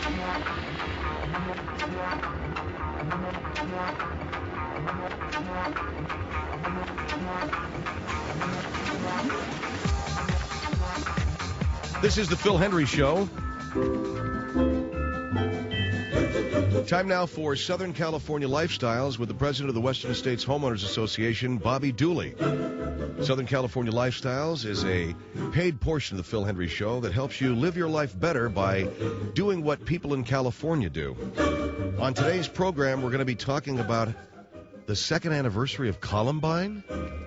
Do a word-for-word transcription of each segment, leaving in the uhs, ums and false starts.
This is the Phil Hendrie Show. Time now for Southern California Lifestyles with the president of the Western States Homeowners Association, Bobby Dooley. Southern California Lifestyles is a paid portion of the Phil Hendrie Show that helps you live your life better by doing what people in California do. On today's program, we're going to be talking about the second anniversary of Columbine.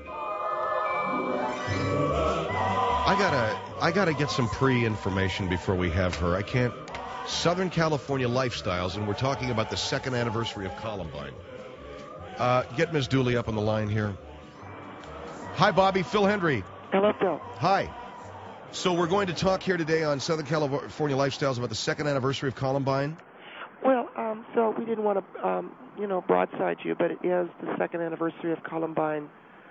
I gotta, I gotta get some pre-information before we have her. I can't. Southern California Lifestyles, and we're talking about the second anniversary of Columbine. Uh, get Miz Dooley up on the line here. Hi, Bobby. Phil Hendrie. Hello, Phil. Hi. So we're going to talk here today on Southern California Lifestyles about the second anniversary of Columbine. Well, um, so we didn't want to, um, you know, broadside you, but it is the second anniversary of Columbine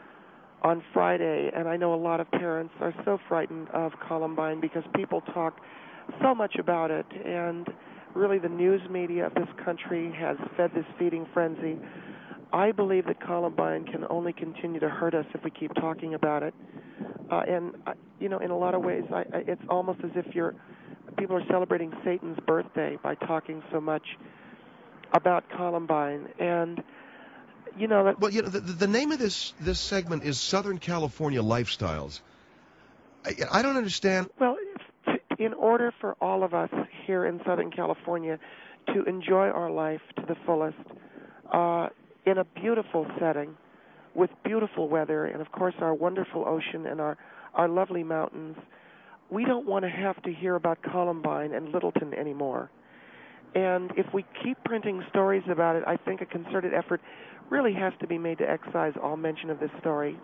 on Friday, and I know a lot of parents are so frightened of Columbine because people talk so much about it, and really the news media of this country has fed this feeding frenzy. I believe that Columbine can only continue to hurt us if we keep talking about it. Uh, and, uh, you know, in a lot of ways, I, I, it's almost as if you're, people are celebrating Satan's birthday by talking so much about Columbine. And, you know... That, well, you know, the, the name of this, this segment is Southern California Lifestyles. I, I don't understand... Well, in order for all of us here in Southern California to enjoy our life to the fullest, uh, in a beautiful setting, with beautiful weather, and of course our wonderful ocean and our, our lovely mountains, we don't want to have to hear about Columbine and Littleton anymore. And if we keep printing stories about it, I think a concerted effort really has to be made to excise all mention of this story,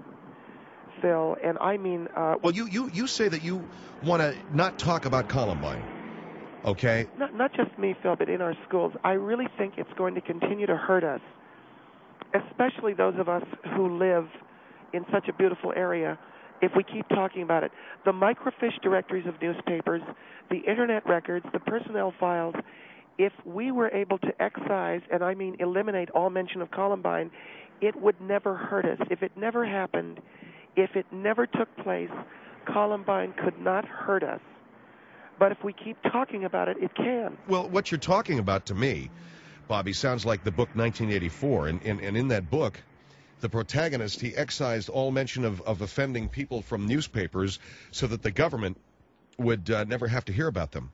Phil. And I mean... Uh, well, you, you, you say that you want to not talk about Columbine, okay? Not, not just me, Phil, but in our schools. I really think it's going to continue to hurt us, especially those of us who live in such a beautiful area, if we keep talking about it. The microfiche directories of newspapers, the Internet records, the personnel files, if we were able to excise, and I mean eliminate all mention of Columbine, it would never hurt us. If it never happened, if it never took place, Columbine could not hurt us. But if we keep talking about it, it can. Well, what you're talking about to me, Bobby, sounds like the book nineteen eighty-four. And, and, and in that book, the protagonist, he excised all mention of, of offending people from newspapers so that the government would uh, never have to hear about them.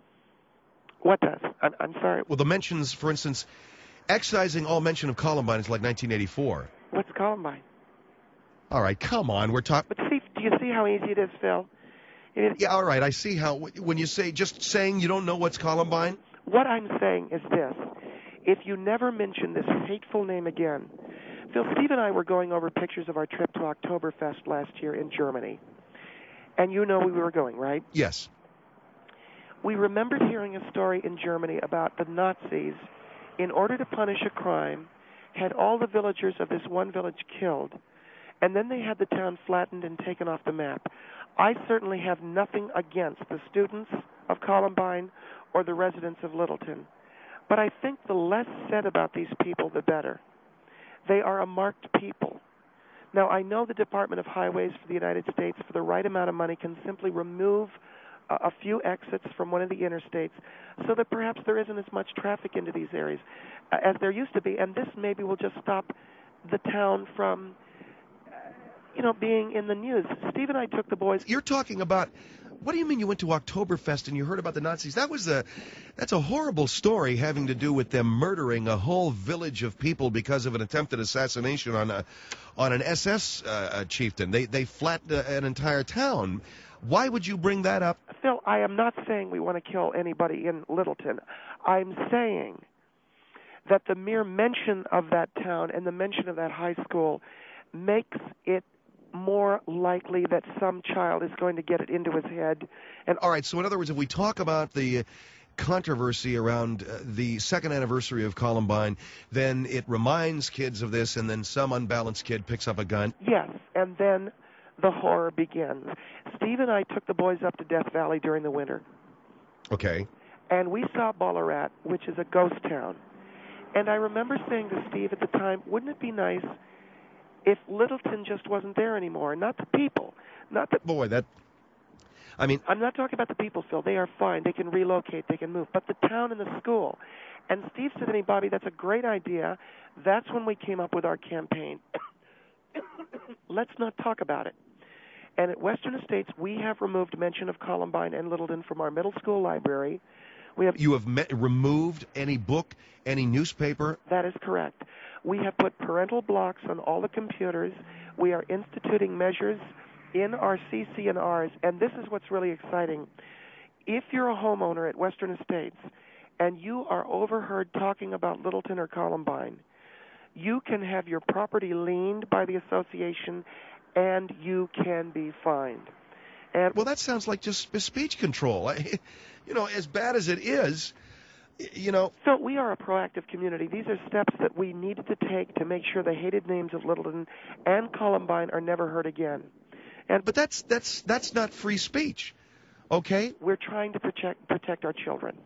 What does? I'm, I'm sorry. Well, the mentions, for instance, excising all mention of Columbine is like nineteen eighty-four. What's Columbine? All right, come on, we're talking... But see, do you see how easy it is, Phil? It is... Yeah, all right, I see how... When you say, just saying you don't know what's Columbine? What I'm saying is this. If you never mention this hateful name again... Phil, Steve and I were going over pictures of our trip to Oktoberfest last year in Germany. And you know we were going, right? Yes. We remembered hearing a story in Germany about the Nazis, in order to punish a crime, had all the villagers of this one village killed, and then they had the town flattened and taken off the map. I certainly have nothing against the students of Columbine or the residents of Littleton, but I think the less said about these people, the better. They are a marked people. Now, I know the Department of Highways for the United States, for the right amount of money, can simply remove a, a few exits from one of the interstates so that perhaps there isn't as much traffic into these areas uh, as there used to be, and this maybe will just stop the town from... you know, being in the news. Steve and I took the boys... You're talking about... What do you mean you went to Oktoberfest and you heard about the Nazis? That was a... That's a horrible story having to do with them murdering a whole village of people because of an attempted assassination on a on an S S uh, chieftain. They they flattened an entire town. Why would you bring that up? Phil, I am not saying we want to kill anybody in Littleton. I'm saying that the mere mention of that town and the mention of that high school makes it more likely that some child is going to get it into his head. And all right, so in other words, if we talk about the controversy around uh, the second anniversary of Columbine, then it reminds kids of this, and then some unbalanced kid picks up a gun? Yes, and then the horror begins. Steve and I took the boys up to Death Valley during the winter. Okay. and we saw Ballarat, which is a ghost town. And I remember saying to Steve at the time, wouldn't it be nice if Littleton just wasn't there anymore? Not the people. Not the Boy, that... I mean... I'm not talking about the people, Phil. They are fine. They can relocate. They can move. But the town and the school. And Steve said to me, Bobby, that's a great idea. That's when we came up with our campaign. Let's not talk about it. And at Western Estates, we have removed mention of Columbine and Littleton from our middle school library. We have You have me- removed any book, any newspaper? That is correct. We have put parental blocks on all the computers. We are instituting measures in our C C N Rs, and this is what's really exciting. If you're a homeowner at Western Estates and you are overheard talking about Littleton or Columbine, you can have your property liened by the association and you can be fined. And Well, that sounds like just speech control. I, you know, as bad as it is, you know... So we are a proactive community. These are steps that we needed to take to make sure the hated names of Littleton and Columbine are never heard again. And But that's that's that's not free speech, okay? we're trying to protect protect our children.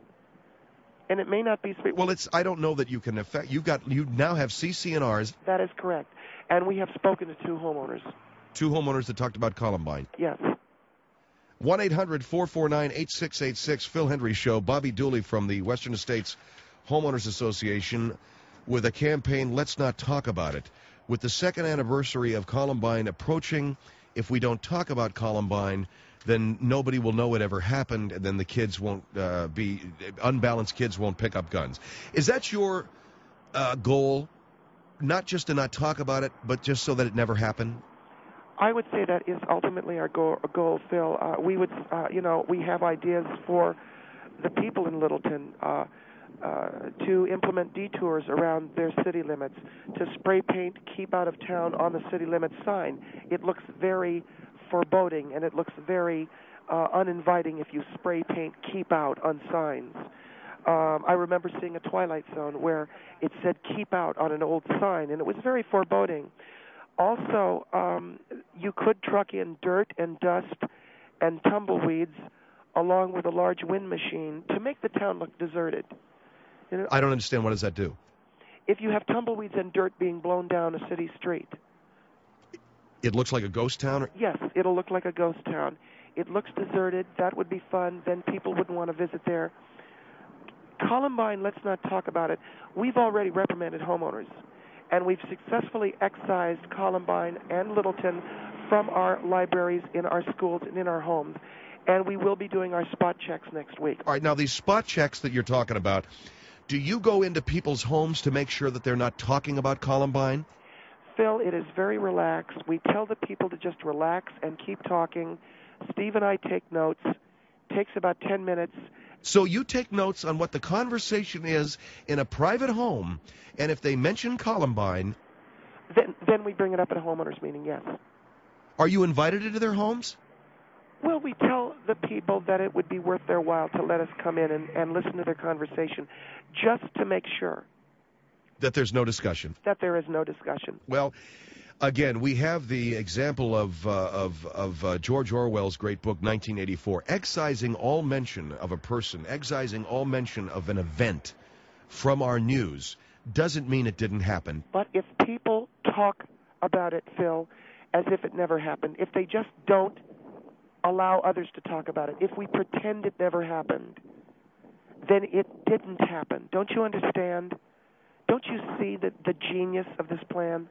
And it may not be sweet. Well, it's I don't know that you can affect. You got you now have C C N Rs, That is correct. And we have spoken to two homeowners. two homeowners that talked about Columbine. Yes. one eight hundred four four nine eight six eight six, Phil Hendry Show. Bobby Dooley from the Western Estates Homeowners Association with a campaign, Let's Not Talk About It. With the second anniversary of Columbine approaching, if we don't talk about Columbine, then nobody will know it ever happened, and then the kids won't uh, be, unbalanced kids won't pick up guns. Is that your uh, goal, not just to not talk about it, but just so that it never happened? I would say that is ultimately our goal, goal Phil. Uh, we would, uh, you know, we have ideas for the people in Littleton uh, uh, to implement detours around their city limits, to spray paint "Keep Out of Town" on the city limits sign. It looks very foreboding, and it looks very uh, uninviting if you spray paint "Keep Out" on signs. Um, I remember seeing a Twilight Zone where it said "Keep Out" on an old sign, and it was very foreboding. Also, um, you could truck in dirt and dust and tumbleweeds along with a large wind machine to make the town look deserted. You know, I don't understand. What does that do? if you have tumbleweeds and dirt being blown down a city street, It looks like a ghost town? Or... yes, it'll look like a ghost town. It looks deserted. That would be fun. Then people wouldn't want to visit there. Columbine, let's not talk about it. We've already reprimanded homeowners, and we've successfully excised Columbine and Littleton from our libraries, in our schools, and in our homes. And we will be doing our spot checks next week. All right, now these spot checks that you're talking about, do you go into people's homes to make sure that they're not talking about Columbine? Phil, it is very relaxed. We tell the people to just relax and keep talking. Steve and I take notes. Takes about ten minutes. So you take notes on what the conversation is in a private home, and if they mention Columbine... Then, then we bring it up at a homeowners meeting, yes. Are you invited into their homes? Well, we tell the people that it would be worth their while to let us come in and, and listen to their conversation, just to make sure That there's no discussion. that there is no discussion. Well, again, we have the example of uh, of, of uh, George Orwell's great book, nineteen eighty-four, excising all mention of a person, excising all mention of an event from our news doesn't mean it didn't happen. But if people talk about it, Phil, as if it never happened, if they just don't allow others to talk about it, if we pretend it never happened, then it didn't happen. Don't you understand? Don't you see the, the genius of this plan?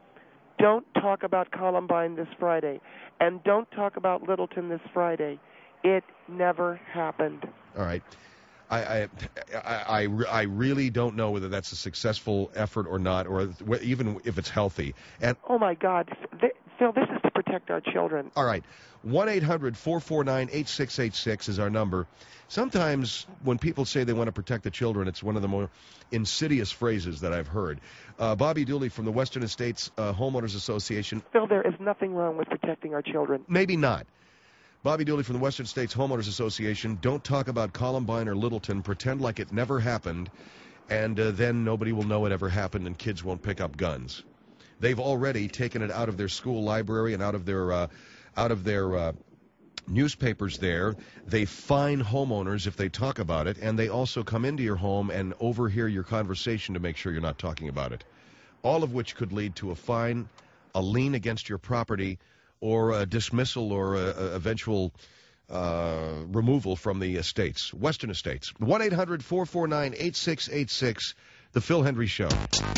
Don't talk about Columbine this Friday, and don't talk about Littleton this Friday. It never happened. All right. I, I, I, I, I really don't know whether that's a successful effort or not, or even if it's healthy. And Oh, my God. Th- Phil, this is to protect our children. all right, one eight hundred four four nine eight six eight six is our number. Sometimes when people say they want to protect the children, it's one of the more insidious phrases that I've heard. Uh, Bobby Dooley from the Western Estates uh, Homeowners Association. Phil, there is nothing wrong with protecting our children. Maybe not. Bobby Dooley from the Western States Homeowners Association. Don't talk about Columbine or Littleton. Pretend like it never happened, and uh, then nobody will know it ever happened, and kids won't pick up guns. They've already taken it out of their school library and out of their uh, out of their uh, newspapers there. They fine homeowners if they talk about it, and they also come into your home and overhear your conversation to make sure you're not talking about it. All of which could lead to a fine, a lien against your property, or a dismissal or a, a eventual uh, removal from the estates, Western Estates. one eight hundred four four nine eight six eight six, The Phil Hendry Show.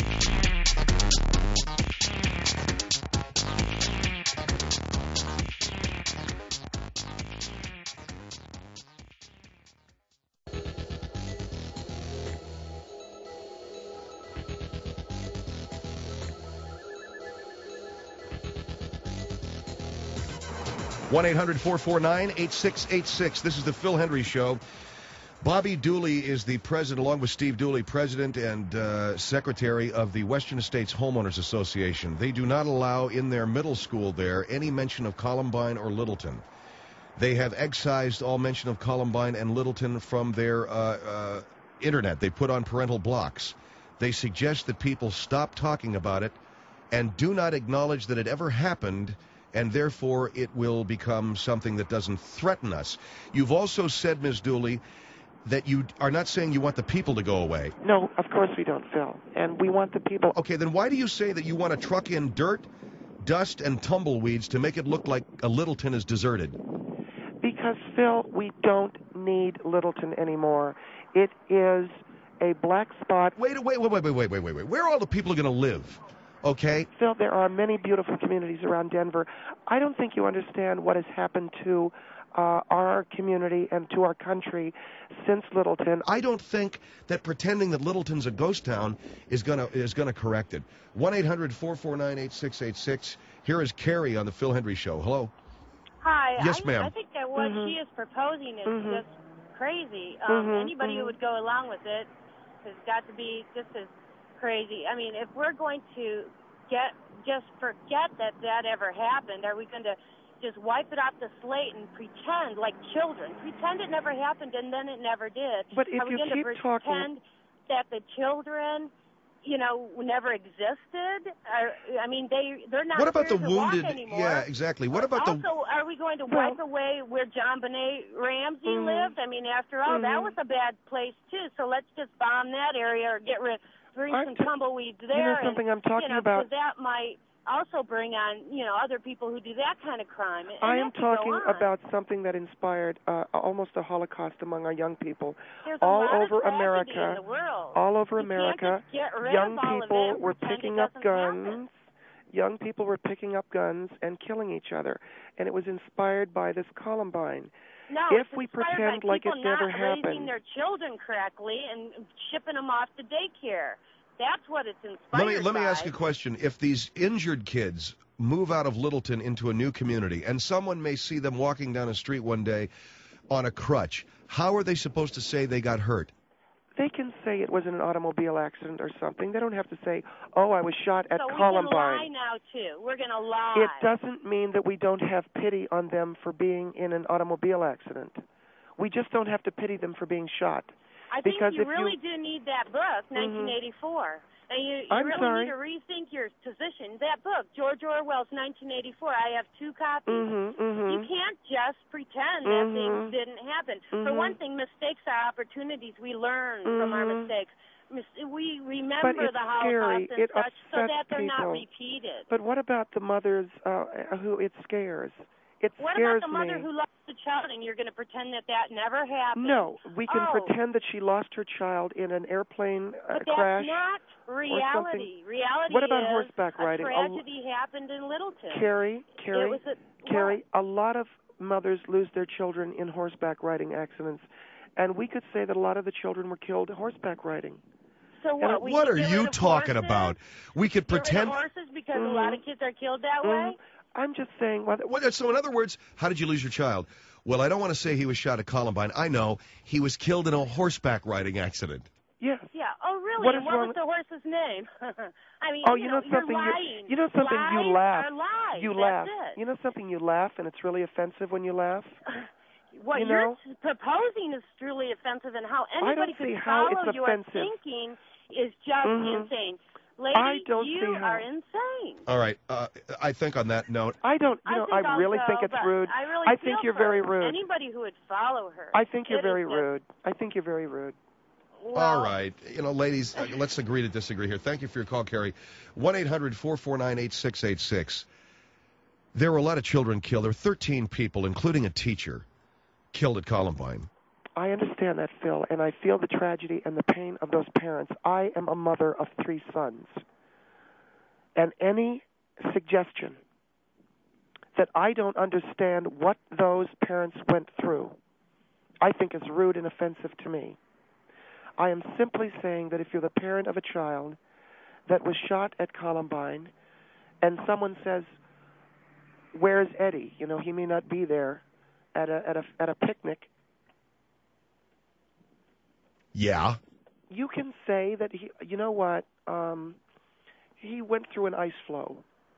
one eight hundred four four nine eight six eight six. This is the Phil Hendry Show. Bobby Dooley is the president, along with Steve Dooley, president and uh, secretary of the Western Estates Homeowners Association. They do not allow in their middle school there any mention of Columbine or Littleton. They have excised all mention of Columbine and Littleton from their uh, uh, internet. They put on parental blocks. They suggest that people stop talking about it and do not acknowledge that it ever happened, and therefore it will become something that doesn't threaten us. You've also said, Miz Dooley, that you are not saying you want the people to go away. No, of course we don't, Phil. And we want the people... Okay, then why do you say that you want to truck in dirt, dust, and tumbleweeds to make it look like a Littleton is deserted? Because, Phil, we don't need Littleton anymore. It is a black spot... Wait, wait, wait, wait, wait, wait, wait, wait. Where are all the people going to live? Okay. Phil, there are many beautiful communities around Denver. I don't think you understand what has happened to uh, our community and to our country since Littleton. I don't think that pretending that Littleton's a ghost town is gonna is gonna correct it. one eight hundred four four nine eight six eight six. Here is Carrie on the Phil Hendry Show. Hello. Hi. Yes, I, ma'am. I think that what Mm-hmm. she is proposing is Mm-hmm. just crazy. Um, Mm-hmm. Anybody Mm-hmm. who would go along with it has got to be just as crazy. I mean, if we're going to get just forget that that ever happened, are we going to just wipe it off the slate and pretend like children? Pretend it never happened and then it never did. But if are we you going keep to talking- pretend that the children, you know, never existed? Are, I mean, they they're not What about the here to walk wounded? anymore. Yeah, exactly. What about the? Also, are we going to Well- wipe away where John Benet Ramsey Mhm. lived? I mean, after all, that Mhm. was a bad place too. So let's just bomb that area or get rid, bring I'm some t- tumbleweeds there. you know something and, I'm talking you know, about? because that might also bring on, you know, other people who do that kind of crime. And I that am can go talking on. about something that inspired uh, almost a Holocaust among our young people. There's a all lot over of tragedy America, in the world. all over You can't America, just get rid young of all of people it and were pretend it picking up doesn't guns. happen. Young people were picking up guns and killing each other, and it was inspired by this Columbine. No, If it's we inspired pretend by like it people never not happened. raising their children correctly and shipping them off to daycare. That's what it's inspired Let me let me by. ask you a question. If these injured kids move out of Littleton into a new community, and someone may see them walking down a street one day on a crutch, how are they supposed to say they got hurt? They can say it was in an automobile accident or something. They don't have to say, "Oh, I was shot at so we Columbine." can lie now too. We're going to lie. It doesn't mean that we don't have pity on them for being in an automobile accident. We just don't have to pity them for being shot. I think because you if you- really do need that book, nineteen eighty-four. And you, you I'm really sorry. need to rethink your position. That book, George Orwell's nineteen eighty-four, I have two copies. Mm-hmm, mm-hmm. You can't just pretend Mhm. that things didn't happen. For Mhm. one thing, mistakes are opportunities. We learn from our Mhm. mistakes. Mis- We remember But it's the Holocaust scary. and It such so upsets that they're not people. repeated. But what about the mothers uh, who it scares? It What scares about the mother me. who lost the child and you're going to pretend that that never happened? No, we can Oh. pretend that she lost her child in an airplane uh, But that's crash. not reality. Reality What about is horseback riding? a A- tragedy happened in Littleton. Carrie, Carrie, It was a, Carrie, a lot of mothers lose their children in horseback riding accidents, and we could say that a lot of the children were killed horseback riding. So And what? We What should are get you rid of talking horses? about? We could Get rid of pretend. horses because Mhm. a lot of kids are killed that Mhm. way. I'm just saying. Well, What, so in other words, how did you lose your child? Well, I don't want to say he was shot at Columbine. I know he was killed in a horseback riding accident. yes. Yeah. Oh, really? What and is what wrong was the horse's name? I mean, Oh, you, you know you're something? You- lying. you know something? Lies You laugh. Are lies. You That's laugh. It. You know something? You laugh, and it's really offensive when you laugh. What you you're know? proposing is truly offensive, and how I don't anybody see could how follow it's your offensive. thinking is just Mhm. insane. Lady, I don't you see how. are insane. All right. Uh, I think on that note, I don't. You I know, think I really also, think it's but rude. I really I feel think you're for very rude. Anybody who would follow her. I think you're It very is just- rude. I think you're very rude. Well, all right. You know, ladies, uh, let's agree to disagree here. Thank you for your call, Carrie. one eight hundred four four nine eight six eight six. There were a lot of children killed. There were thirteen people, including a teacher, killed at Columbine. I understand that, Phil, and I feel the tragedy and the pain of those parents. I am a mother of three sons. And any suggestion that I don't understand what those parents went through, I think is rude and offensive to me. I am simply saying that if you're the parent of a child that was shot at Columbine and someone says, "Where's Eddie?" You know, he may not be there at a at a at a picnic. Yeah. You can say that he, you know what, um, he went through an ice flow.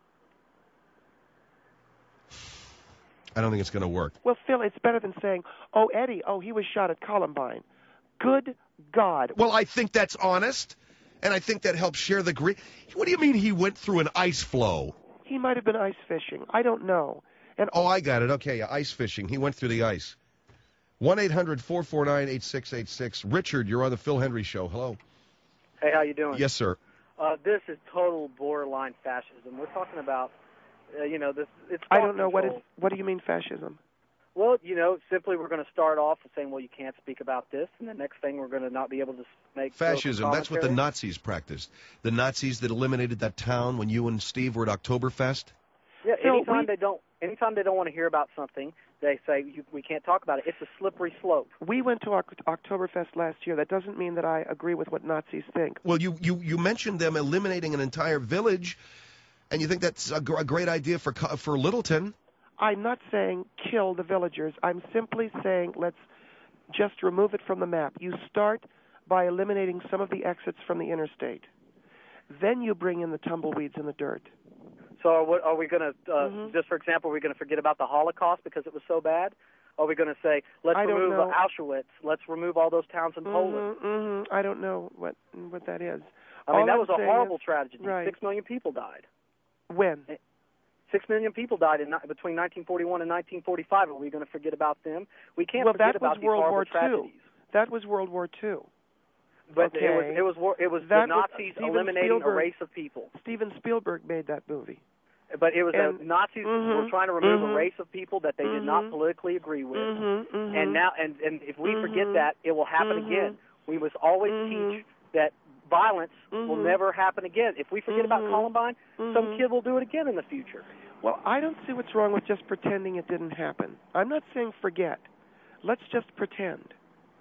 I don't think it's going to work. Well, Phil, it's better than saying, "Oh, Eddie, oh, he was shot at Columbine." Good God. Well, I think that's honest, and I think that helps share the grief. What do you mean he went through an ice flow? He might have been ice fishing. I don't know. And Oh, I got it. Okay, yeah, ice fishing. He went through the ice. one eight hundred four four nine eight six eight six. Richard, you're on the Phil Hendry Show. Hello. Hey, how you doing? Yes, sir. Uh, this is total borderline fascism. We're talking about, uh, you know, this. It's I thought don't know what is. control. What do you mean fascism? Well, you know, simply we're going to start off with saying, well, you can't speak about this, and the next thing we're going to not be able to make Fascism. That's what the commentary. Nazis practiced. The Nazis that eliminated that town when you and Steve were at Oktoberfest. Yeah, So anytime we- they don't, anytime they don't want to hear about something, they say you, we can't talk about it. It's a slippery slope. We went to Oct- Oktoberfest last year. That doesn't mean that I agree with what Nazis think. Well, you, you, you mentioned them eliminating an entire village, and you think that's a, gr- a great idea for Co- for Littleton. I'm not saying kill the villagers. I'm simply saying let's just remove it from the map. You start by eliminating some of the exits from the interstate. Then you bring in the tumbleweeds and the dirt. So are, we- are we going to, uh, Mhm. just for example, are we going to forget about the Holocaust because it was so bad? Are we going to say, let's I don't remove know. Auschwitz, let's remove all those towns in Poland? Mm-hmm, mm-hmm. I don't know what what that is. I mean, All that I'm was a saying horrible is- tragedy. right. Six million people died. When? Six million people died in, ni- between nineteen forty-one and nineteen forty-five. Are we going to forget about them? We can't Well, forget that was about these World horrible War Two. tragedies. That was World War Two. But Okay. it was it was war- it was That the was Nazis Steven eliminating Spielberg. a race of people. Steven Spielberg made that movie. But it was And- the Nazis mhm, were trying to remove mhm, a race of people that they did not mhm, politically agree with. Mm-hmm, mm-hmm. And now, and, and if we forget Mhm. that, it will happen Mhm. again. We must always Mhm. teach that violence will Mhm. never happen again. If we forget about Mhm. Columbine, some Mhm. kid will do it again in the future. Well, I don't see what's wrong with just pretending it didn't happen. I'm not saying forget. Let's just pretend.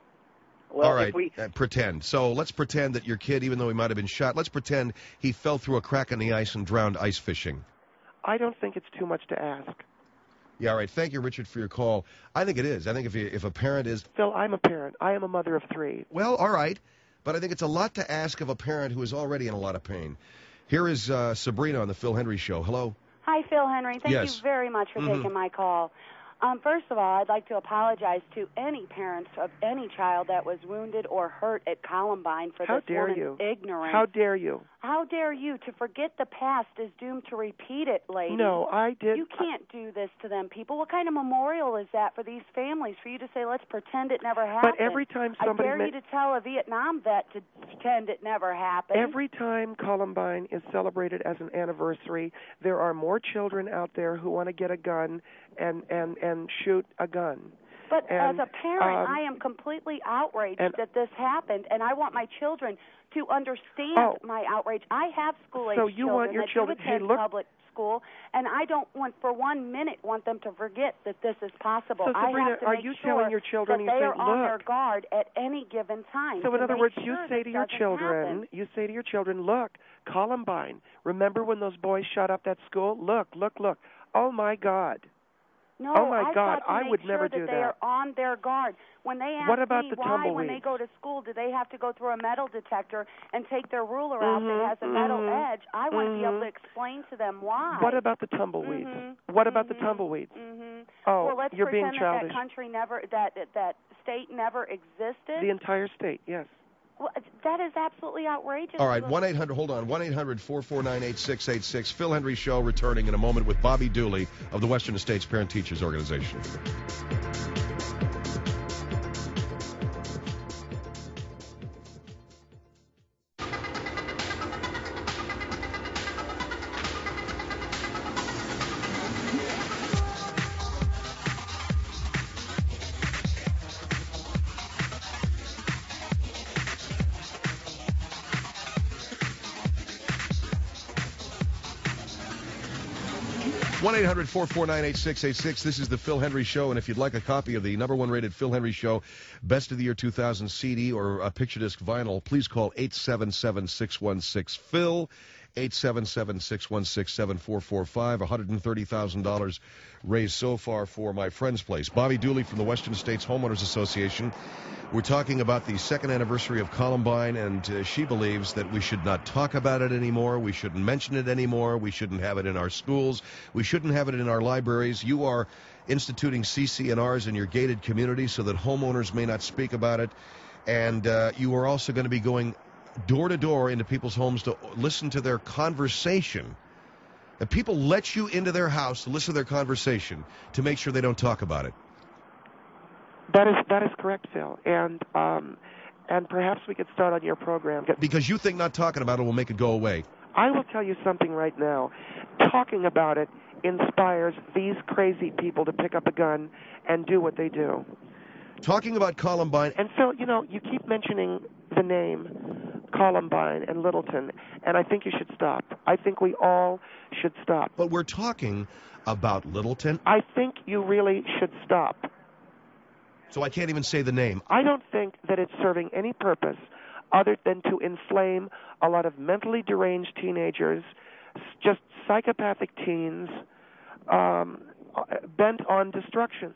Well, All right, if we, uh, pretend. So let's pretend that your kid, even though he might have been shot, let's pretend he fell through a crack in the ice and drowned ice fishing. I don't think it's too much to ask. Yeah, all right. Thank you, Richard, for your call. I think it is. I think if you, if a parent is, Phil, I'm a parent. I am a mother of three. well, all right. But I think it's a lot to ask of a parent who is already in a lot of pain. Here is uh, Sabrina on the Phil Hendry Show. Hello. Hi, Phil Henry. Thank Yes. you very much for Mhm. taking my call. Um, first of all, I'd like to apologize to any parents of any child that was wounded or hurt at Columbine for How this dare woman's you? ignorance. How dare you? How dare you? To forget the past is doomed to repeat it, lady. No, I did. You can't do this to them people. What kind of memorial is that for these families? For you to say, let's pretend it never happened. But every time somebody I dare ma- you to tell a Vietnam vet to pretend it never happened. Every time Columbine is celebrated as an anniversary, there are more children out there who want to get a gun and and and shoot a gun. But And, as a parent, um, I am completely outraged and- that this happened, and I want my children to understand Oh. my outrage. I have school-age So you children want your that children- do hey, attend look- public school, and I don't want for one minute want them to forget that this is possible. So, I Sabrina, have to are make you sure telling your children, that you they say, are on their look. guard at any given time. So to in other make words, sure you say this to your doesn't children, happen. you say to your children, look, Columbine, remember when those boys shot up that school? Look, look, look. Oh my God. No, Oh, my I've God, got to I make would sure never that do they that. are on their guard. When they ask What about me the why, when they tumbleweeds? go to school, do they have to go through a metal detector and take their ruler out Mhm, that has a metal mhm, edge? I want to be able mhm. to explain to them why. What about the tumbleweeds? Mhm, What about the mhm, tumbleweeds? mhm. Oh, well, let's you're being pretend that that childish. country never, that that, that state never existed. The entire state, yes. Well, that is absolutely outrageous. All right, one eight hundred, hold on, one eight hundred, four four nine, eight six eight six. Phil Hendrie Show returning in a moment with Bobby Dooley of the Western Estates Parent Teachers Organization. one eight hundred, four four nine, eight six eight six. This is the Phil Hendrie Show, and if you'd like a copy of the number one rated Phil Hendrie Show Best of the Year two thousand C D or a picture disc vinyl, please call eight seven seven, six one six, Phil, eight seven seven, six one six, seven four four five. one hundred thirty thousand dollars raised so far for my friend's place. Bobby Dooley from the Western States Homeowners Association. We're talking about the second anniversary of Columbine, and uh, she believes that we should not talk about it anymore. We shouldn't mention it anymore. We shouldn't have it in our schools. We shouldn't have it in our libraries. You are instituting C C N Rs in your gated community so that homeowners may not speak about it. And uh, you are also going to be going door to door into people's homes to listen to their conversation. And people let you into their house to listen to their conversation to make sure they don't talk about it. That is that is correct, Phil. And um, and perhaps we could start on your program. Because you think not talking about it will make it go away. I will tell you something right now. Talking about it inspires these crazy people to pick up a gun and do what they do. Talking about Columbine. And Phil, you know, you keep mentioning the name Columbine and Littleton, and I think you should stop. I think we all should stop. But we're talking about Littleton. I think you really should stop. So I can't even say the name. I don't think that it's serving any purpose other than to inflame a lot of mentally deranged teenagers, just psychopathic teens, um, bent on destruction.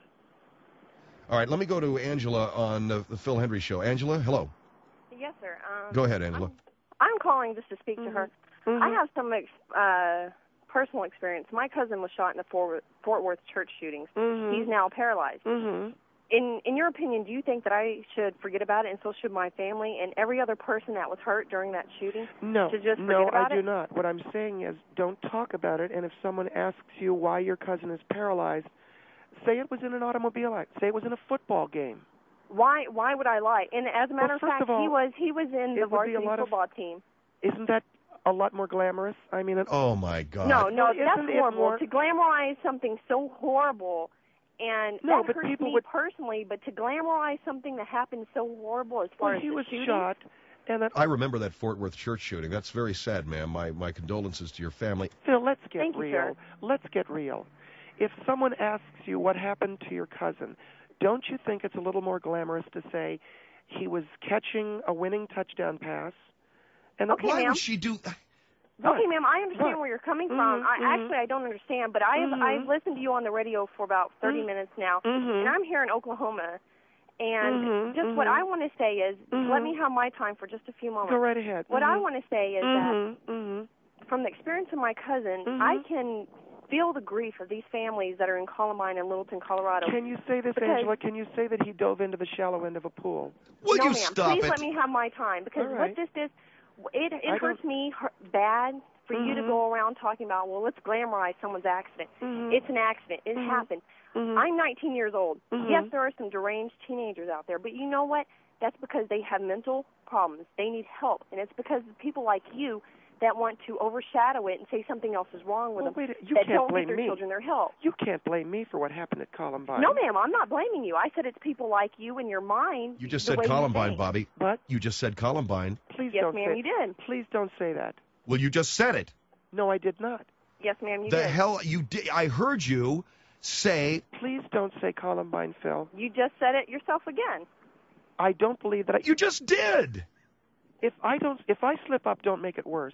All right, let me go to Angela on the, the Phil Hendrie Show. Angela, hello. Yes, sir. Um, go ahead, Angela. I'm, I'm calling just to speak mm-hmm. to her. Mm-hmm. I have some ex- uh, personal experience. My cousin was shot in the Fort, Fort Worth church shootings. Mm-hmm. He's now paralyzed. Mm-hmm. In in your opinion, do you think that I should forget about it, and so should my family and every other person that was hurt during that shooting? No, to just no, about I do it? not. What I'm saying is, don't talk about it. And if someone asks you why your cousin is paralyzed, say it was in an automobile accident. Say it was in a football game. Why why would I lie? And as a matter well, of fact, of all, he was he was in the varsity football of, team. Isn't that a lot more glamorous? I mean, it, oh my God! No, no, well, that's horrible. More... To glamorize something so horrible. And no, that but hurts people me would... personally, but to glamorize something that happened so horrible as far well, as he the was shooting, shot, and that... I remember that Fort Worth church shooting. That's very sad, ma'am. My my condolences to your family. Phil, let's get Thank real. You, sir. Let's get real. If someone asks you what happened to your cousin, don't you think it's a little more glamorous to say he was catching a winning touchdown pass? And okay, why ma'am. would she do? What? Okay, ma'am, I understand what? where you're coming mm-hmm, from. I mm-hmm. actually I don't understand, but I've mm-hmm. I've listened to you on the radio for about thirty mm-hmm. minutes now, mm-hmm. and I'm here in Oklahoma. And mm-hmm. just mm-hmm. what I want to say is, mm-hmm. let me have my time for just a few moments. Go right ahead. What mm-hmm. I want to say is mm-hmm. that mm-hmm. from the experience of my cousin, mm-hmm. I can feel the grief of these families that are in Columbine and Littleton, Colorado. Can you say this, because Angela? Can you say that he dove into the shallow end of a pool? Will no, you ma'am. stop Please it? let me have my time, because All right. what this is, it, it I hurts don't... me hurt, bad for mm-hmm. you to go around talking about, well, let's glamorize someone's accident. Mm-hmm. It's an accident. It mm-hmm. happened. Mm-hmm. I'm nineteen years old. Mm-hmm. Yes, there are some deranged teenagers out there, but you know what? That's because they have mental problems. They need help, and it's because of people like you that want to overshadow it and say something else is wrong with well, them. Wait, you that can't don't blame give their me. children their help. You can't blame me for what happened at Columbine. No, ma'am, I'm not blaming you. I said it's people like you and your mind. You just the said way Columbine, you Bobby. What? You just said Columbine. Please yes, don't ma'am, say you did. Please don't say that. Well, you just said it. No, I did not. Yes, ma'am, you the did. The hell you did? I heard you say. Please don't say Columbine, Phil. You just said it yourself again. I don't believe that I... You just did. If I don't, if I slip up, don't make it worse.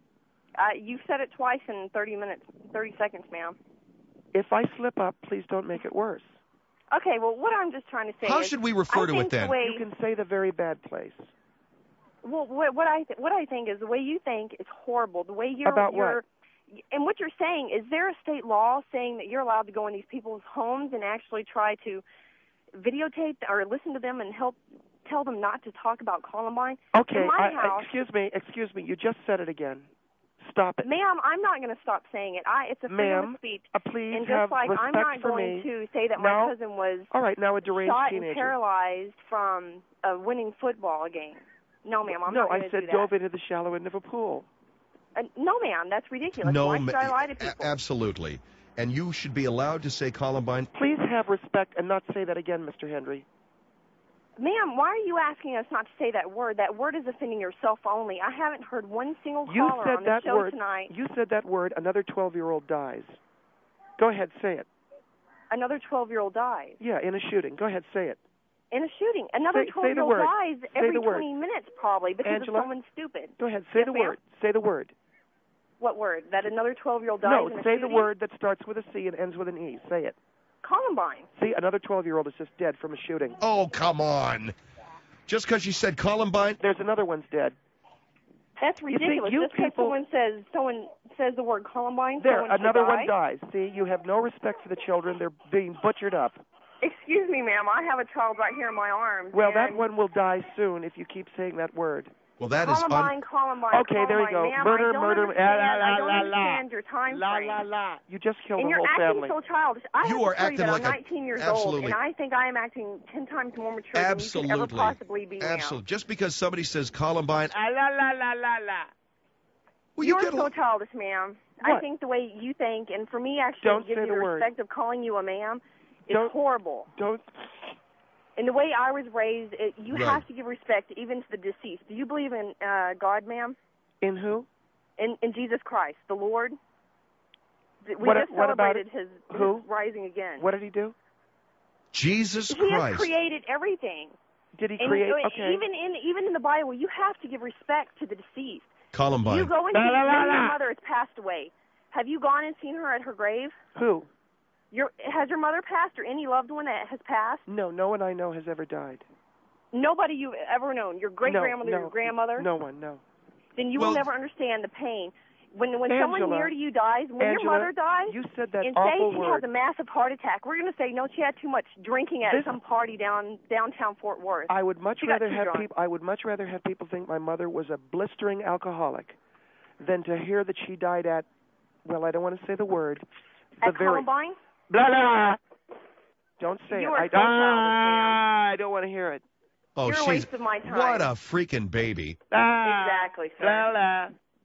Uh, you said it twice in thirty minutes, thirty seconds, ma'am. If I slip up, please don't make it worse. Okay, well, what I'm just trying to say How is... should we refer I to think it then? The way, You can say the very bad place. Well, what, what I th- what I think is the way you think is horrible. The way you're... About you're, what? And what you're saying, is there a state law saying that you're allowed to go in these people's homes and actually try to videotape or listen to them and help tell them not to talk about Columbine. Okay, In my I, house, excuse me, excuse me. You just said it again. Stop it. Ma'am, I'm not going to stop saying it. I, it's a freedom Ma'am, of speech. uh, please and have just like respect I'm not for going me. to say that No. my cousin was All right, now a deranged shot teenager. and paralyzed from a winning football game. No, ma'am, I'm no, not going I to said do that. dove into the shallow end of a pool. Uh, no, ma'am, that's ridiculous. No, Why ma- should I lie to a- people? absolutely. And you should be allowed to say Columbine. Please have respect and not say that again, Mister Henry. Ma'am, why are you asking us not to say that word? That word is offending yourself only. I haven't heard one single You caller said on the that show word. tonight. You said that word. Another twelve-year-old dies. Go ahead, say it. Another twelve-year-old dies. Yeah, in a shooting. Go ahead, say it. In a shooting. Another Say- say the twelve-year-old word. dies Say every the word. twenty minutes probably because Angela? of someone stupid. Go ahead, say Yes, the ma'am? word. Say the word. What word? That another twelve-year-old dies No, in a say shooting? the word that starts with a C and ends with an E. Say it. Columbine. See, another twelve-year-old is just dead from a shooting. Oh, come on. Just because you said Columbine? There's another one's dead. That's see, ridiculous. you Just because people- someone says someone says the word Columbine, There, someone should another die? one dies. See, you have no respect for the children. They're being butchered up. Excuse me, ma'am. I have a child right here in my arms. Well, and that one will die soon if you keep saying that word. Well, that is Columbine, un- Columbine, Okay, there you Columbine. go. Ma'am, Murder, I don't murder, understand, la, la, I don't la, la. understand your time La frame. la la. You just killed And the you're whole acting family. so childish. I You have are to tell acting you that like a- I'm nineteen years absolutely. old, and I think I am acting ten times more mature than you absolutely. could ever possibly be, ma'am. Absolutely. Just because somebody says Columbine. La la la la la la. Well, you You're get a- so childish, ma'am. What? I think the way you think, and for me actually Don't to give say you the the word. respect of calling you a ma'am is Don't- horrible. Don't. And the way I was raised, it, you Right. have to give respect even to the deceased. Do you believe in uh, God, ma'am? In who? In, in Jesus Christ, the Lord? We What- just what about celebrated his, Who? his rising again. What did he do? Jesus He has Christ. created everything. Did he And create? uh, Okay. even in even in the Bible, you have to give respect to the deceased. Columbine. You go and see La, la, la, maybe your la. mother has passed away. Have you gone and seen her at her grave? Who? Your has your mother passed, or any loved one that has passed? No, no one I know has ever died. Nobody you've ever known. Your great grandmother, no, no, your grandmother. No one, no. Then you Well- will never understand the pain. When when Angela, someone near to you dies, when Angela, your mother dies, you said that and awful say she word. has a massive heart attack, we're going to say no, she had too much drinking at This- some party down downtown Fort Worth. I would much She got rather too have drunk. people. I would much rather have people think my mother was a blistering alcoholic, than to hear that she died at. Well, I don't want to say the word. The At very. Columbine? Blah blah. Don't say You it. are I, so childish, ah, I don't want to hear it. oh, You're a she's waste of my time. what a freaking baby. Ah, Exactly, sir. Blah blah.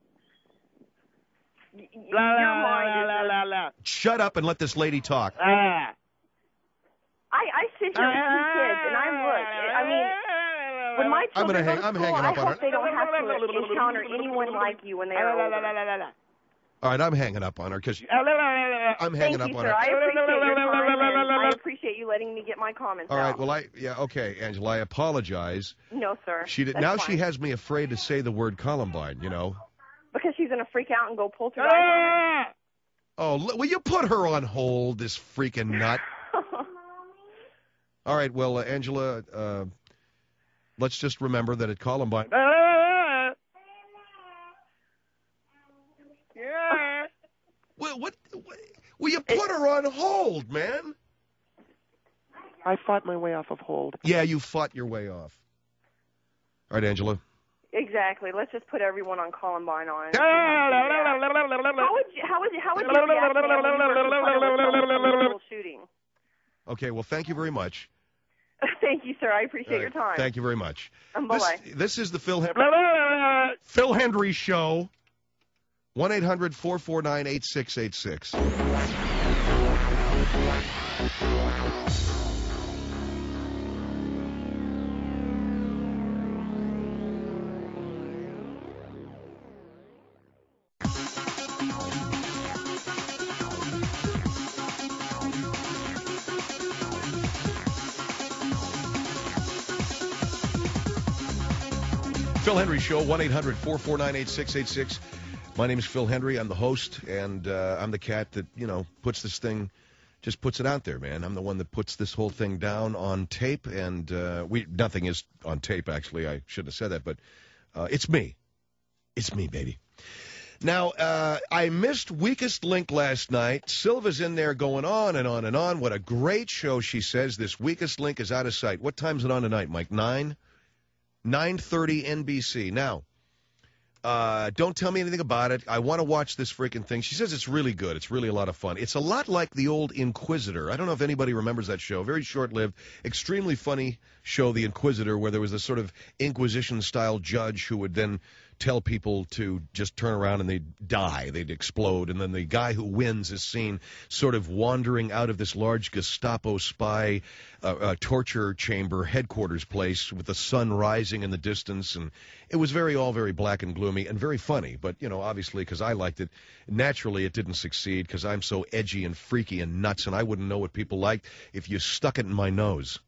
Y- y- Blah your blah mind blah is blah a- blah blah. Shut up and let this lady talk. Ah. I, I sit here with two kids, and I look. I mean, when my I'm gonna children hang- go to I'm school, hanging I up on hope her. they don't have to encounter anyone like you when they are older. All right, I'm hanging up on her because I'm hanging Thank up you, on sir. her. I appreciate your time, and I appreciate you letting me get my comments All right, out. well, I yeah, okay, Angela, I apologize. No, sir. She did, That's now fine. she has me afraid to say the word Columbine. You know. Because she's going to freak out and go poltergeist. Oh, li- will you put her on hold, this freaking nut? All right, well, uh, Angela, uh, let's just remember that at Columbine. Well, what, what? Will you put her on hold, man? I fought my way off of hold. Yeah, you fought your way off. All right, Angela. Exactly. Let's just put everyone on Columbine on. How would you, how would you, how would you react when you were confronted with some illegal shooting? Okay, well, thank you very much. Thank you, sir. I appreciate All your right, time. Thank you very much. Um, This, bye-bye. this is the Phil Henry, Phil Hendry Show. one eight hundred four four nine eight six eight six. Phil Hendry Show, one eight hundred four four nine eight six eight six. My name is Phil Hendry. I'm the host, and uh, I'm the cat that, you know, puts this thing, just puts it out there, man. I'm the one that puts this whole thing down on tape, and uh, we nothing is on tape, actually. I shouldn't have said that, but uh, it's me. It's me, baby. Now, uh, I missed Weakest Link last night. Silva's in there going on and on and on. What a great show, she says. This Weakest Link is out of sight. What time's it on tonight, Mike? Nine? nine thirty N B C. Now, uh, don't tell me anything about it. I want to watch this freaking thing. She says it's really good. It's really a lot of fun. It's a lot like the old Inquisitor. I don't know if anybody remembers that show. Very short-lived, extremely funny show, The Inquisitor, where there was this sort of Inquisition-style judge who would then tell people to just turn around and they'd die, they'd explode, and then the guy who wins is seen sort of wandering out of this large Gestapo spy uh, uh, torture chamber headquarters place with the sun rising in the distance, and it was very all very black and gloomy and very funny, but, you know, obviously because I liked it, naturally it didn't succeed because I'm so edgy and freaky and nuts, and I wouldn't know what people liked if you stuck it in my nose.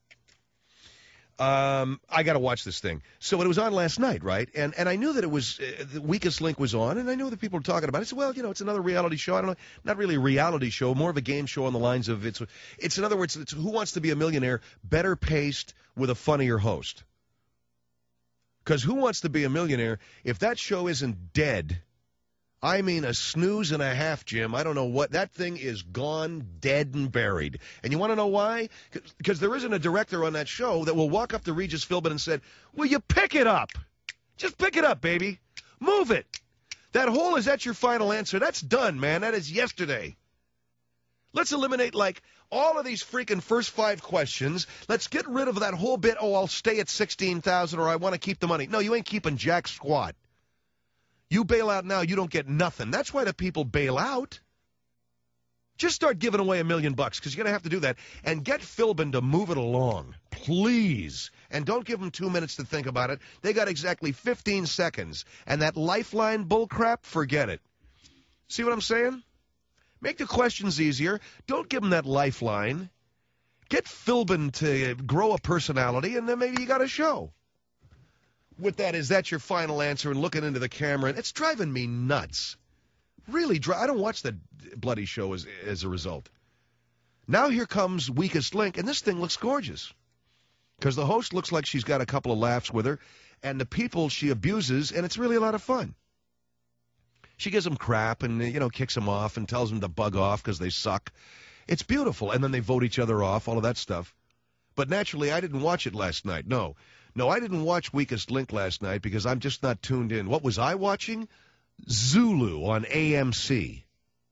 Um, I got to watch this thing. So it was on last night, right? And and I knew that it was, uh, the Weakest Link was on, and I knew that people were talking about it. I said, well, you know, it's another reality show. I don't know, not really a reality show, more of a game show on the lines of, it's, it's in other words, it's Who Wants to Be a Millionaire, better paced with a funnier host. Because Who Wants to Be a Millionaire, if that show isn't dead, I mean a snooze and a half, Jim. I don't know what. That thing is gone, dead, and buried. And you want to know why? Because there isn't a director on that show that will walk up to Regis Philbin and said, will you pick it up? Just pick it up, baby. Move it. That whole is that your final answer? That's done, man. That is yesterday. Let's eliminate, like, all of these freaking first five questions. Let's get rid of that whole bit, oh, I'll stay at sixteen thousand or I want to keep the money. No, you ain't keeping jack squat. You bail out now, you don't get nothing. That's why the people bail out. Just start giving away a million bucks, because you're going to have to do that. And get Philbin to move it along, please. And don't give them two minutes to think about it. They got exactly fifteen seconds. And that lifeline bullcrap, forget it. See what I'm saying? Make the questions easier. Don't give them that lifeline. Get Philbin to grow a personality, and then maybe you got a show. With that, is that your final answer, and looking into the camera, and it's driving me nuts. Really, dri- I don't watch that bloody show as, as a result. Now here comes Weakest Link, and this thing looks gorgeous. Because the host looks like she's got a couple of laughs with her, and the people she abuses, and it's really a lot of fun. She gives them crap and, you know, kicks them off and tells them to bug off because they suck. It's beautiful, and then they vote each other off, all of that stuff. But naturally, I didn't watch it last night, no. No, I didn't watch Weakest Link last night because I'm just not tuned in. What was I watching? Zulu on A M C.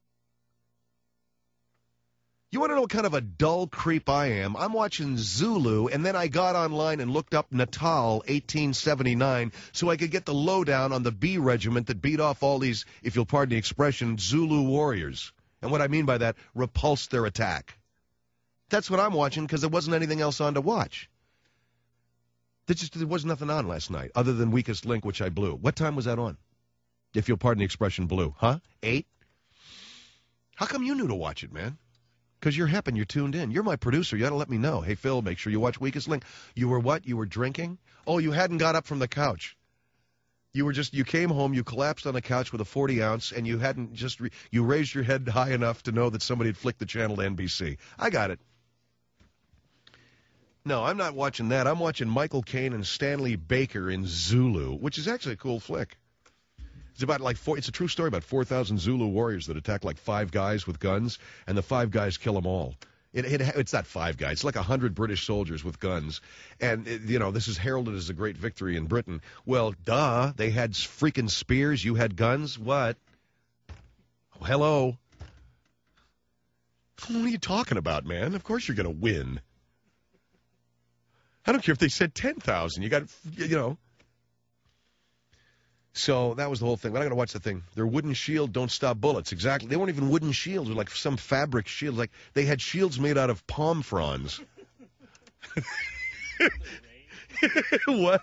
You want to know what kind of a dull creep I am? I'm watching Zulu, and then I got online and looked up Natal eighteen seventy-nine so I could get the lowdown on the B regiment that beat off all these, if you'll pardon the expression, Zulu warriors. And what I mean by that, repulsed their attack. That's what I'm watching because there wasn't anything else on to watch. There just there was nothing on last night other than Weakest Link, which I blew. What time was that on? If you'll pardon the expression, blew. Huh? Eight? How come you knew to watch it, man? Because you're hip and you're tuned in. You're my producer. You got to let me know. Hey, Phil, make sure you watch Weakest Link. You were what? You were drinking? Oh, you hadn't got up from the couch. You were just, you came home, you collapsed on the couch with a forty ounce, and you hadn't just, re- you raised your head high enough to know that somebody had flicked the channel to N B C. I got it. No, I'm not watching that. I'm watching Michael Caine and Stanley Baker in Zulu, which is actually a cool flick. It's about like four, it's a true story about four thousand Zulu warriors that attack like five guys with guns, and the five guys kill them all. It, it, it's not five guys. It's like a hundred British soldiers with guns. And, it, you know, this is heralded as a great victory in Britain. Well, duh. They had freaking spears. You had guns. What? Oh, hello. What are you talking about, man? Of course you're going to win. I don't care if they said ten thousand. You got, you know. So that was the whole thing. But I'm going to watch the thing. Their wooden shield don't stop bullets. Exactly. They weren't even wooden shields. They were like some fabric shields. Like they had shields made out of palm fronds. What?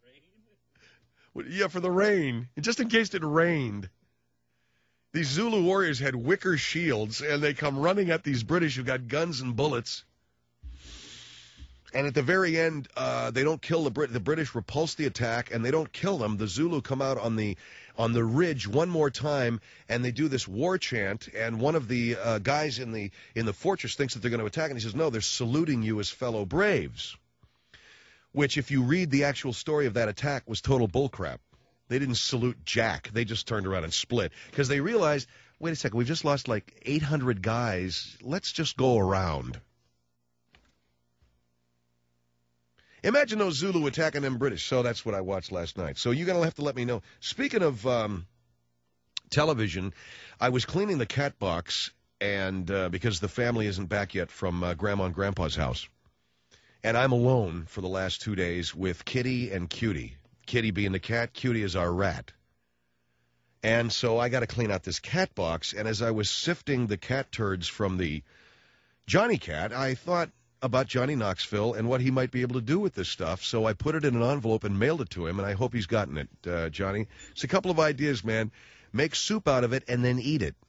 Yeah, for the rain. Just in case it rained. These Zulu warriors had wicker shields, and they come running at these British who got guns and bullets. And at the very end, uh, they don't kill the Brit. The British repulse the attack, and they don't kill them. The Zulu come out on the on the ridge one more time, and they do this war chant. And one of the uh, guys in the in the fortress thinks that they're going to attack, and he says, "No, they're saluting you as fellow braves." Which, if you read the actual story of that attack, was total bullcrap. They didn't salute Jack. They just turned around and split because they realized, wait a second, we've just lost like eight hundred guys. Let's just go around. Imagine those Zulu attacking them British. So that's what I watched last night. So you're going to have to let me know. Speaking of um, television, I was cleaning the cat box, and uh, because the family isn't back yet from uh, Grandma and Grandpa's house. And I'm alone for the last two days with Kitty and Cutie. Kitty being the cat, Cutie is our rat. And so I got to clean out this cat box, and as I was sifting the cat turds from the Johnny cat, I thought about Johnny Knoxville and what he might be able to do with this stuff. So I put it in an envelope and mailed it to him, and I hope he's gotten it, uh, Johnny. It's a couple of ideas, man. Make soup out of it and then eat it.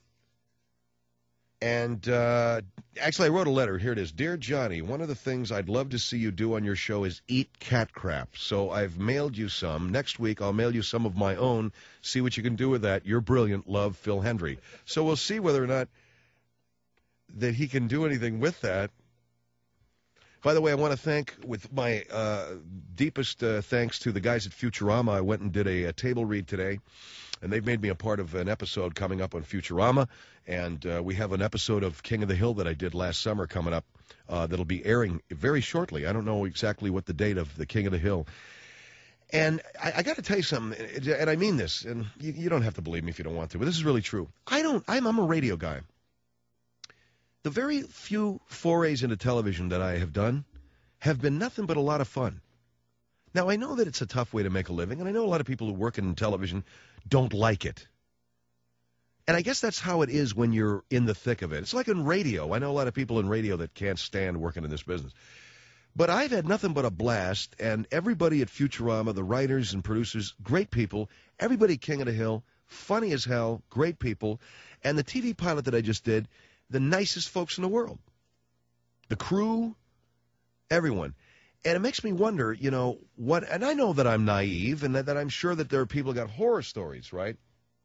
And uh, actually, I wrote a letter. Here it is. Dear Johnny, one of the things I'd love to see you do on your show is eat cat crap. So I've mailed you some. Next week, I'll mail you some of my own. See what you can do with that. You're brilliant. Love, Phil Hendry. So we'll see whether or not that he can do anything with that. By the way, I want to thank, with my uh, deepest uh, thanks to the guys at Futurama. I went and did a, a table read today, and they've made me a part of an episode coming up on Futurama. And uh, we have an episode of King of the Hill that I did last summer coming up uh, that'll be airing very shortly. I don't know exactly what the date of the King of the Hill. And I, I got to tell you something, and I mean this, and you, you don't have to believe me if you don't want to, but this is really true. I don't. I'm, I'm a radio guy. The very few forays into television that I have done have been nothing but a lot of fun. Now, I know that it's a tough way to make a living, and I know a lot of people who work in television don't like it. And I guess that's how it is when you're in the thick of it. It's like in radio. I know a lot of people in radio that can't stand working in this business. But I've had nothing but a blast, and everybody at Futurama, the writers and producers, great people. Everybody at King of the Hill, funny as hell, great people. And the T V pilot that I just did, the nicest folks in the world. The crew, everyone. And it makes me wonder, you know, what, and I know that I'm naive and that, that I'm sure that there are people who got horror stories, right?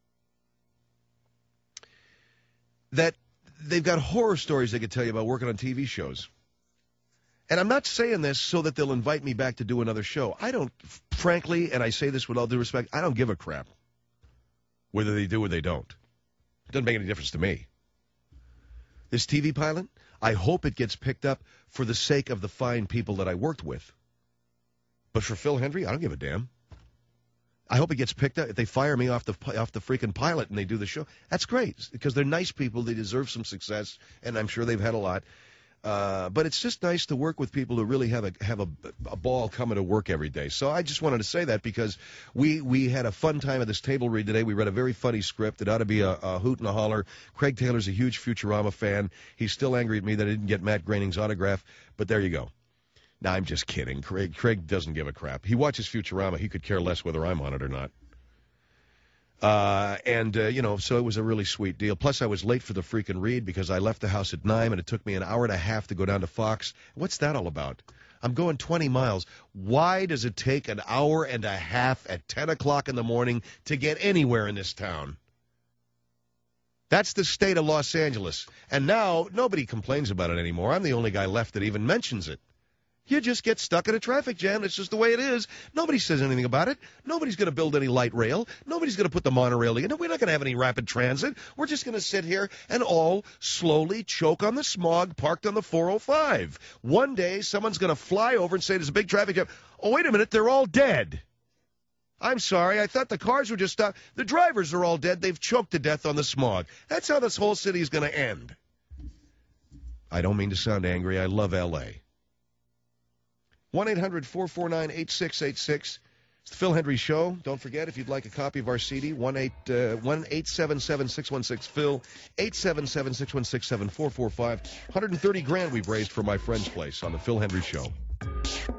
That they've got horror stories they could tell you about working on T V shows. And I'm not saying this so that they'll invite me back to do another show. I don't, frankly, and I say this with all due respect, I don't give a crap whether they do or they don't. It doesn't make any difference to me. This T V pilot, I hope it gets picked up for the sake of the fine people that I worked with. But for Phil Hendry, I don't give a damn. I hope it gets picked up. If they fire me off the off the freaking pilot and they do the show, that's great, because they're nice people. They deserve some success, and I'm sure they've had a lot. Uh, but it's just nice to work with people who really have a have a, a ball coming to work every day. So I just wanted to say that because we, we had a fun time at this table read today. We read a very funny script. It ought to be a, a hoot and a holler. Craig Taylor's a huge Futurama fan. He's still angry at me that I didn't get Matt Groening's autograph, but there you go. Now, I'm just kidding. Craig, Craig doesn't give a crap. He watches Futurama. He could care less whether I'm on it or not. Uh, and, uh, you know, so it was a really sweet deal. Plus, I was late for the freaking read because I left the house at nine, and it took me an hour and a half to go down to Fox. What's that all about? I'm going twenty miles. Why does it take an hour and a half at ten o'clock in the morning to get anywhere in this town? That's the state of Los Angeles. And now, nobody complains about it anymore. I'm the only guy left that even mentions it. You just get stuck in a traffic jam. It's just the way it is. Nobody says anything about it. Nobody's going to build any light rail. Nobody's going to put the monorail in. We're not going to have any rapid transit. We're just going to sit here and all slowly choke on the smog parked on the four oh five. One day, someone's going to fly over and say there's a big traffic jam. Oh, wait a minute. They're all dead. I'm sorry. I thought the cars were just stopped. The drivers are all dead. They've choked to death on the smog. That's how this whole city is going to end. I don't mean to sound angry. I love L A one eight hundred four four nine eight six eight six. It's the Phil Hendry Show. Don't forget, if you'd like a copy of our C D, one eight seven seven six one six Phil, eight seven seven six one six seven four four five. one hundred thirty grand we've raised for my friend's place on the Phil Hendry Show.